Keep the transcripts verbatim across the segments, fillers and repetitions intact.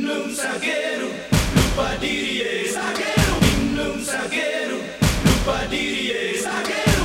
Minum zagueiro, lupa dirie zagueiro. Minum zagueiro, lupa dirie zagueiro.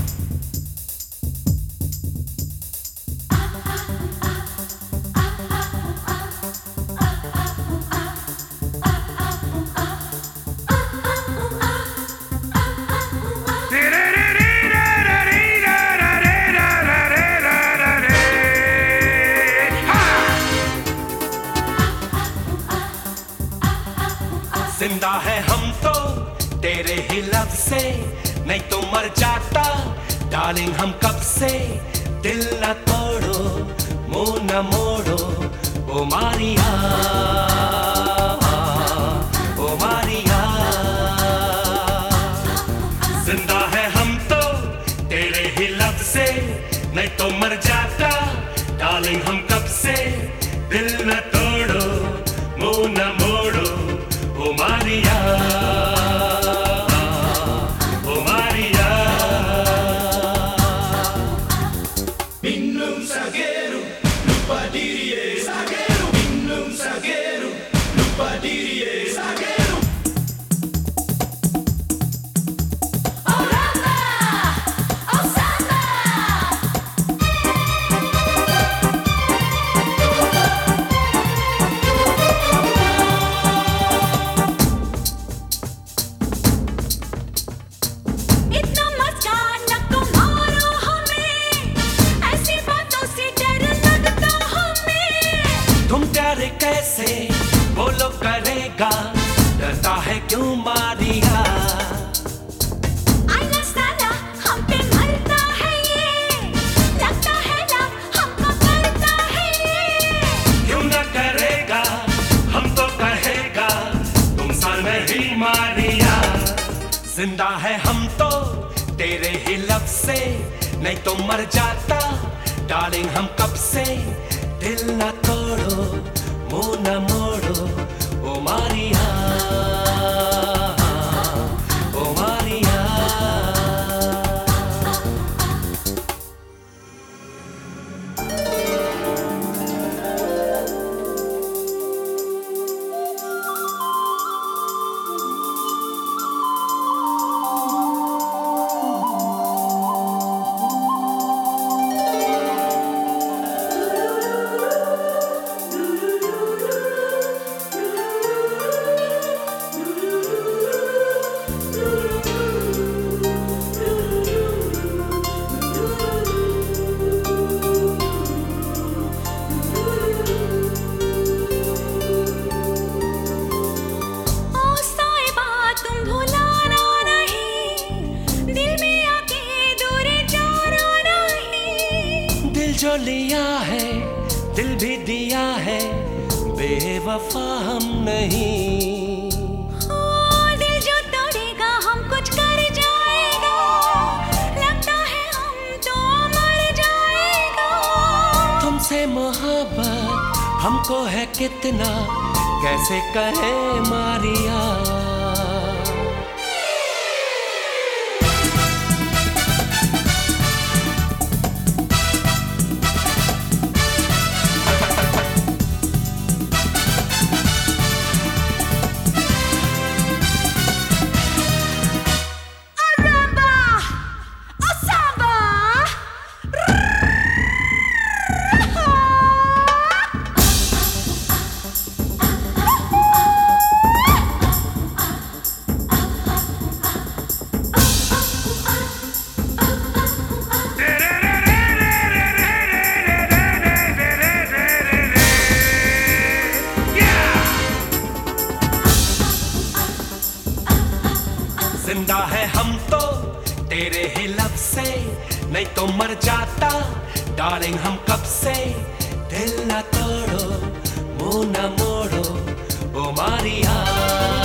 जिंदा है हम तो तेरे ही लफ्ज़ से, नहीं तो मर जाता डार्लिंग हम कब से। दिल न तोड़ो, मुंह न मोड़ो, ओ मारिया, ओ मारिया। जिंदा है हम तो तेरे ही लफ्ज़ से, नहीं तो मर जाता डार्लिंग हम कब से। दिल न तोड़ो, मुंह न मोड़ो, ओ मारिया, ओ Maria. Minum zagueiro, lupa dirie zagueiro. Minum zagueiro, lupa dirie zagueiro. Oh Rama, oh Samba. इतना मस्का न तुम्हारो हमें, ऐसी बातों से डर लगता हमें। तुम प्यार कैसे बोलो करेगा, डरता है क्यों मारिया। आईना साला हम पे मरता है ये, लगता है ना हमको करता है ये। क्यों न करेगा, हम तो कहेगा तुम सा नहीं मारिया। जिंदा है हम तो तेरे ही लफ्ज़ से, नहीं तो मर जाता डार्लिंग हम कब से। दिल न तोड़ो, मुंह न मोड़ो, ओ मारिया, ओ मारिया। ओ साहिबा तुम भुलाना नहीं, दिल में आके दूर जाना नहीं। दिल जो लिया है दिल भी दिया है, बेवफा हम नहीं। ओ दिल जो तोड़ेगा हम कुछ कर जाएगा, लगता है हम तो मर जाएगा। तुमसे मोहब्बत हमको है कितना, कैसे कहे Maria. Oh Rama, oh Samba. जिंदा है हम तो तेरे ही लफ्ज़ से, नहीं तो मर जाता डार्लिंग हम कब से। दिल न तोड़ो, मुंह न मोड़ो, ओ मारिया।